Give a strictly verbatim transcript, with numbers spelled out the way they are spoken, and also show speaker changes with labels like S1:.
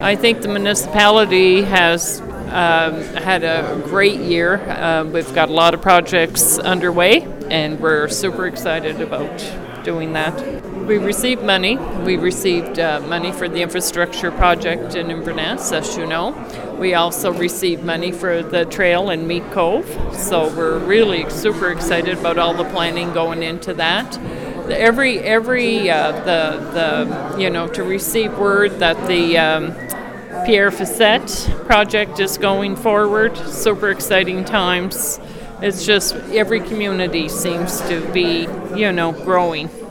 S1: I think the municipality has um, had a great year. Uh, we've got a lot of projects underway, and we're super excited about doing that. We received money. We received uh, money for the infrastructure project in Inverness, as you know. We also received money for the trail in Meat Cove, so we're really super excited about all the planning going into that. Every every uh, the the you know to receive word that the um, Pierre Facette project is going forward. Super exciting times. It's just every community seems to be you know growing.